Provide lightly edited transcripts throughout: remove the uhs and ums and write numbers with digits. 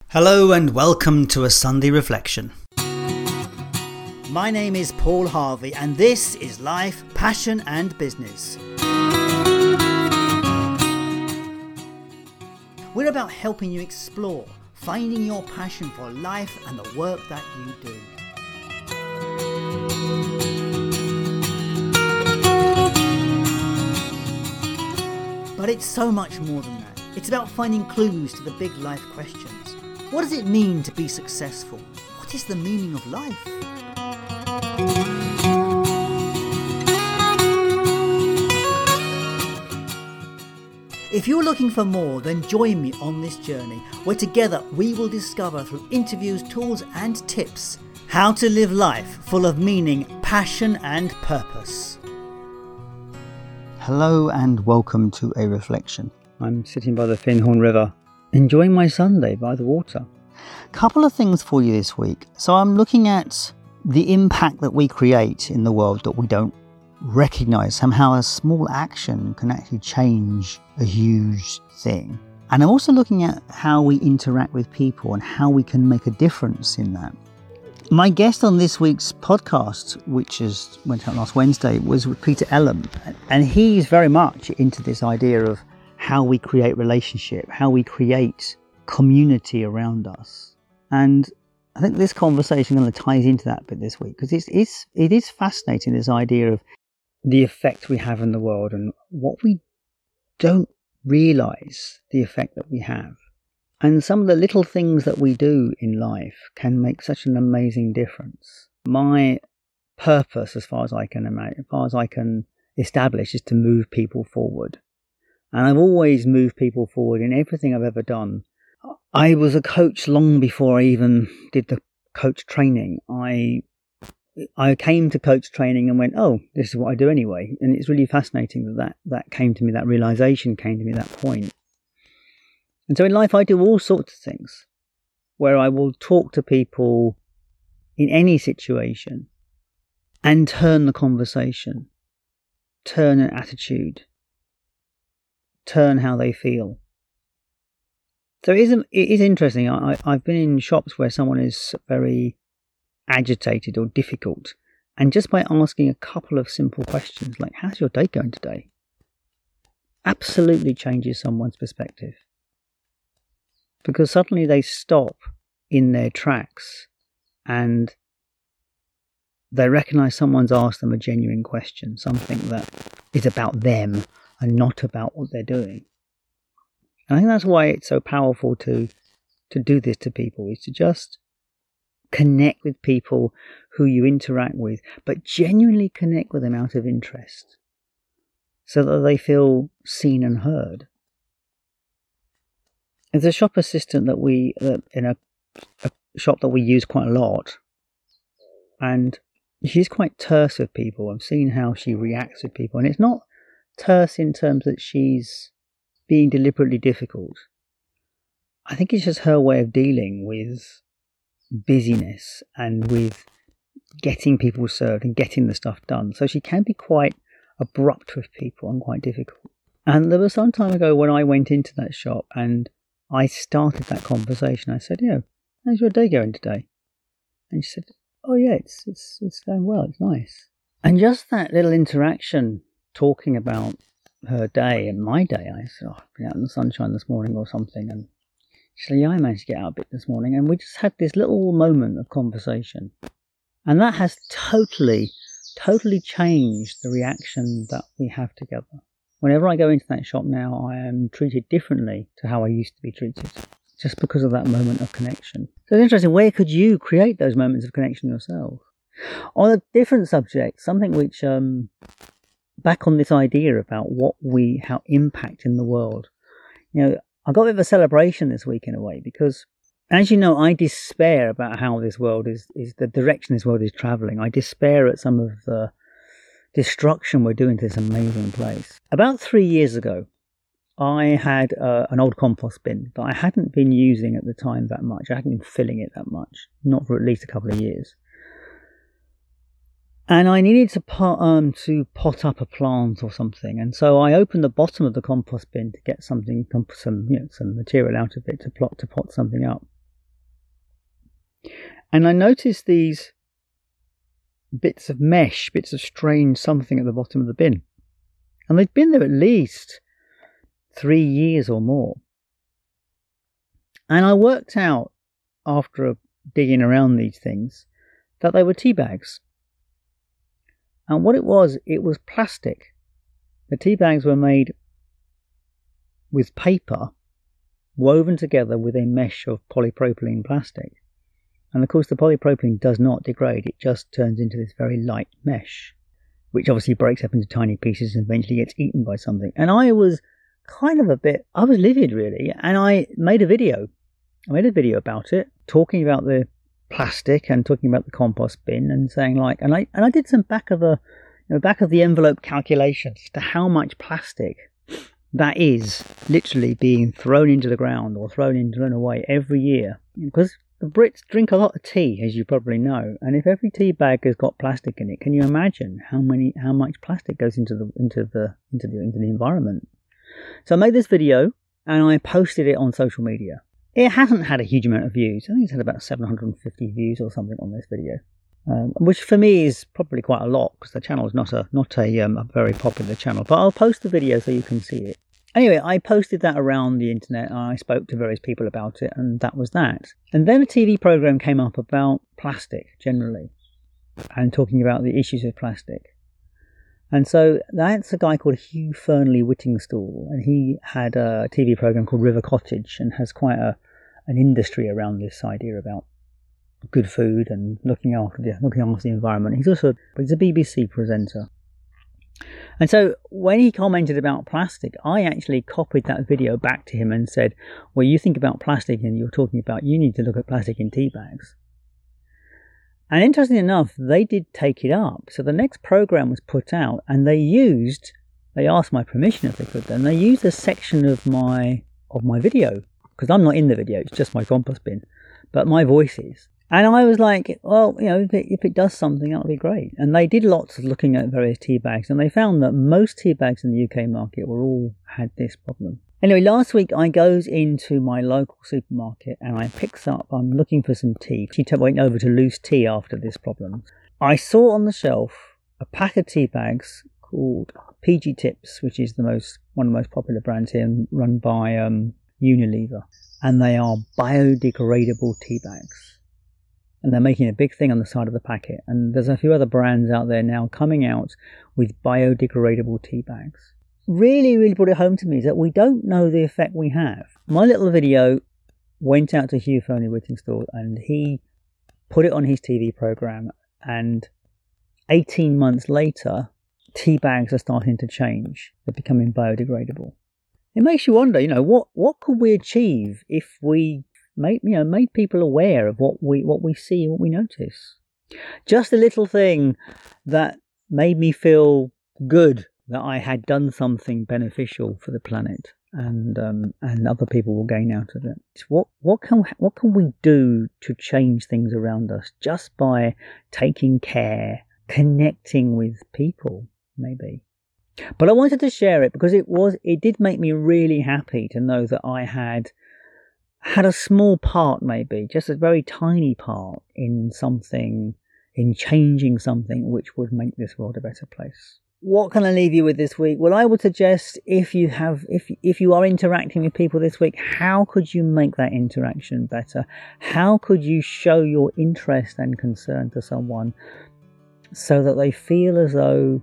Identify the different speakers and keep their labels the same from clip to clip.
Speaker 1: Hello and welcome to a Sunday Reflection. My name is Paul Harvey and this is Life, Passion and Business. We're about helping you explore, finding your passion for life and the work that you do. But it's so much more than that. It's about finding clues to the big life questions. What does it mean to be successful? What is the meaning of life? If you're looking for more, then join me on this journey where together we will discover through interviews, tools and tips how to live life full of meaning, passion and purpose. Hello and welcome to a reflection. I'm sitting by the Findhorn River, enjoying my Sunday by the water. Couple of things for you this week. So I'm looking at the impact that we create in the world that we don't recognise. Somehow a small action can actually change a huge thing. And I'm also looking at how we interact with people and how we can make a difference in that. My guest on this week's podcast, which went out last Wednesday, was with Peter Ellam. And he's very much into this idea of how we create relationship, how we create community around us. And I think this conversation kind of ties into that bit this week, because it is fascinating, this idea of the effect we have in the world and what we don't realise the effect that we have. And some of the little things that we do in life can make such an amazing difference. My purpose, as far as I can imagine, as far as I can establish, is to move people forward. And I've always moved people forward in everything I've ever done. I was a coach long before I even did the coach training. I came to coach training and went, oh, this is what I do anyway. And it's really fascinating that came to me, that realization came to me at that point. And so in life I do all sorts of things where I will talk to people in any situation and turn the conversation, turn an attitude, turn how they feel. So it is interesting. I've been in shops where someone is very agitated or difficult, and just by asking a couple of simple questions like, how's your day going today? Absolutely changes someone's perspective. Because suddenly they stop in their tracks and they recognise someone's asked them a genuine question, something that is about them and not about what they're doing. And I think that's why it's so powerful to do this to people, is to just connect with people who you interact with, but genuinely connect with them out of interest so that they feel seen and heard. There's a shop assistant in a shop that we use quite a lot, and she's quite terse with people. I've seen how she reacts with people, and it's not terse in terms that she's being deliberately difficult. I think it's just her way of dealing with busyness and with getting people served and getting the stuff done. So she can be quite abrupt with people and quite difficult. And there was some time ago when I went into that shop and I started that conversation. I said, how's your day going today? And she said, oh yeah, it's going well, it's nice. And just that little interaction, talking about her day and my day, I said, I've been out in the sunshine this morning or something, and she said, yeah, I managed to get out a bit this morning, and we just had this little moment of conversation, and that has totally changed the reaction that we have together. Whenever I go into that shop now, I am treated differently to how I used to be treated, just because of that moment of connection. So it's interesting, where could you create those moments of connection yourself? On a different subject, something which back on this idea about how impact in the world. I got a bit of a celebration this week in a way, because as you know, I despair about how this world is the direction this world is travelling. I despair at some of the destruction we're doing to this amazing place. About 3 years ago, I had an old compost bin that I hadn't been using at the time that much. I hadn't been filling it that much, not for at least a couple of years. And I needed to pot up a plant or something, and so I opened the bottom of the compost bin to get some material out of it to pot something up. And I noticed these bits of mesh, bits of strange something at the bottom of the bin. And they'd been there at least 3 years or more. And I worked out, after digging around these things, that they were tea bags. And what it was plastic. The tea bags were made with paper woven together with a mesh of polypropylene plastic. And of course the polypropylene does not degrade, it just turns into this very light mesh, which obviously breaks up into tiny pieces and eventually gets eaten by something. And I was I was livid really, and I made a video. About it, talking about the plastic and talking about the compost bin and saying and I did some back of the envelope calculations as to how much plastic that is literally being thrown into the ground or thrown away every year. Because the Brits drink a lot of tea, as you probably know, and if every tea bag has got plastic in it, can you imagine how much plastic goes into the environment? So I made this video and I posted it on social media. It hasn't had a huge amount of views. I think it's had about 750 views or something on this video, which for me is probably quite a lot because the channel is not a very popular channel. But I'll post the video so you can see it. Anyway, I posted that around the internet and I spoke to various people about it, and that was that. And then a TV program came up about plastic generally and talking about the issues of plastic. And so that's a guy called Hugh Fearnley Whittingstall, and he had a TV program called River Cottage and has quite an industry around this idea about good food and looking after the environment. He's a BBC presenter. And so when he commented about plastic, I actually copied that video back to him and said, well, you think about plastic and you're talking about you need to look at plastic in tea bags. And interestingly enough, they did take it up. So the next program was put out and they asked my permission if they could, and they used a section of my video, because I'm not in the video, it's just my compost bin, but my voice is. And I was like, well, if it does something, that'll be great. And they did lots of looking at various tea bags, and they found that most tea bags in the UK market had this problem. Anyway, last week I goes into my local supermarket and I'm looking for some tea. She went over to Loose Tea after this problem. I saw on the shelf a pack of tea bags called PG Tips, which is one of the most popular brands here, run by Unilever. And they are biodegradable tea bags. And they're making a big thing on the side of the packet. And there's a few other brands out there now coming out with biodegradable tea bags. Really, really brought it home to me is that we don't know the effect we have. My little video went out to Hugh Fearnley Whittingstall and he put it on his TV program, and 18 months later, tea bags are starting to change. They're becoming biodegradable. It makes you wonder, what could we achieve if we made people aware of what we see and what we notice? Just a little thing that made me feel good that I had done something beneficial for the planet, and other people will gain out of it. What can we do to change things around us just by taking care, connecting with people, maybe? But I wanted to share it because it did make me really happy to know that I had a small part, maybe just a very tiny part in changing something which would make this world a better place. What can I leave you with this week? Well, I would suggest if you are interacting with people this week, how could you make that interaction better? How could you show your interest and concern to someone so that they feel as though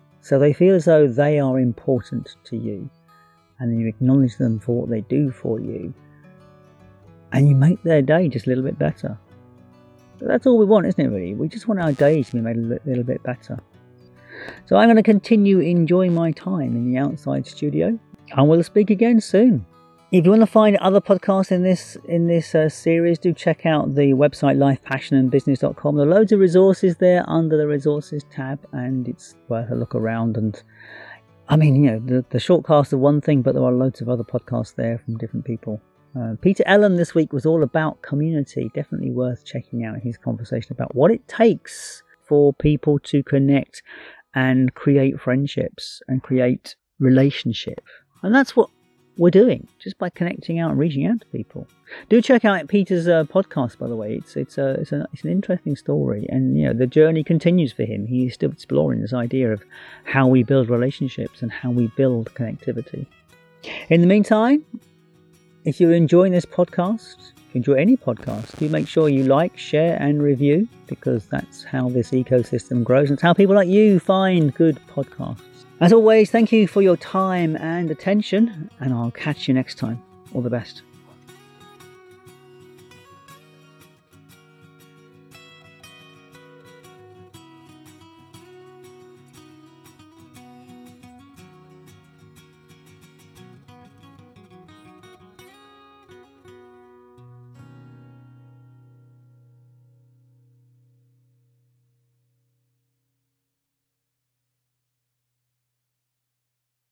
Speaker 1: they are important to you, and you acknowledge them for what they do for you, and you make their day just a little bit better. That's all we want, isn't it, really? We just want our days to be made a little bit better. So I'm going to continue enjoying my time in the outside studio, and we'll speak again soon. If you want to find other podcasts in this series, do check out the website lifepassionandbusiness.com. There are loads of resources there under the resources tab, and it's worth a look around. And I mean, the shortcast are one thing, but there are loads of other podcasts there from different people. Peter Allen this week was all about community. Definitely worth checking out his conversation about what it takes for people to connect and create friendships and create relationship. And that's what we're doing just by connecting out and reaching out to people. Do check out Peter's podcast, by the way. It's an interesting story, and the journey continues for him. He's still exploring this idea of how we build relationships and how we build connectivity. In the meantime, if you're enjoying this podcast, if you enjoy any podcast, do make sure you like, share and review, because that's how this ecosystem grows and it's how people like you find good podcasts. As always, thank you for your time and attention, and I'll catch you next time. All the best.